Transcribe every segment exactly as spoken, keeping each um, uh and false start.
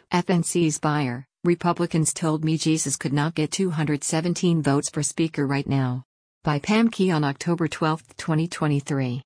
F N C's Baier, Republicans told me Jesus could not get two hundred seventeen votes for Speaker right now. By Pam Key on October twelfth, twenty twenty-three.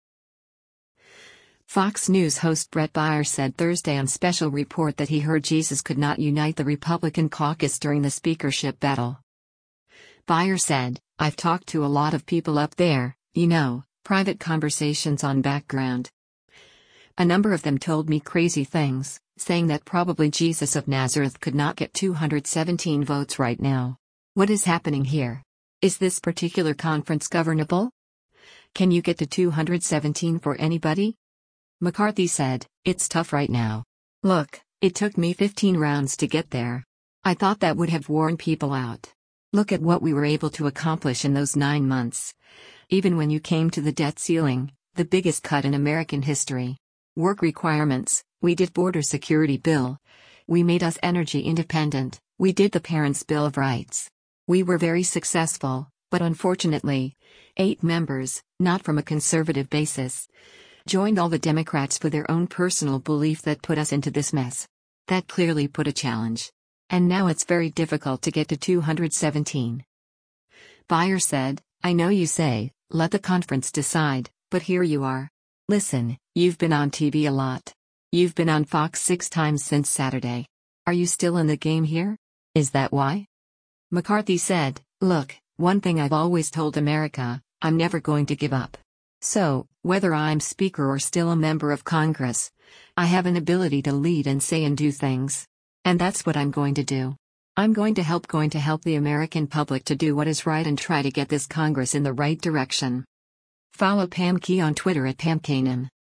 Fox News host Bret Baier said Thursday on Special Report that he heard Jesus could not unite the Republican caucus during the speakership battle. Baier said, "I've talked to a lot of people up there, you know, private conversations on background. A number of them told me crazy things, saying that probably Jesus of Nazareth could not get two hundred seventeen votes right now. What is happening here? Is this particular conference governable? Can you get to two hundred seventeen for anybody?" McCarthy said, "It's tough right now. Look, it took me fifteen rounds to get there. I thought that would have worn people out. Look at what we were able to accomplish in those nine months. Even when you came to the debt ceiling, the biggest cut in American history. Work requirements, we did border security bill. We made us energy independent, we did the Parents' Bill of Rights. We were very successful, but unfortunately, eight members, not from a conservative basis, joined all the Democrats for their own personal belief that put us into this mess. That clearly put a challenge. And now it's very difficult to get to two hundred seventeen. Baier said, "I know you say, let the conference decide, but here you are. Listen, you've been on T V a lot. You've been on Fox six times since Saturday. Are you still in the game here? Is that why?" McCarthy said, "Look, one thing I've always told America, I'm never going to give up. So, whether I'm Speaker or still a member of Congress, I have an ability to lead and say and do things. And that's what I'm going to do. I'm going to help going to help the American public to do what is right and try to get this Congress in the right direction." Follow Pam Key on Twitter at Pam Kanan.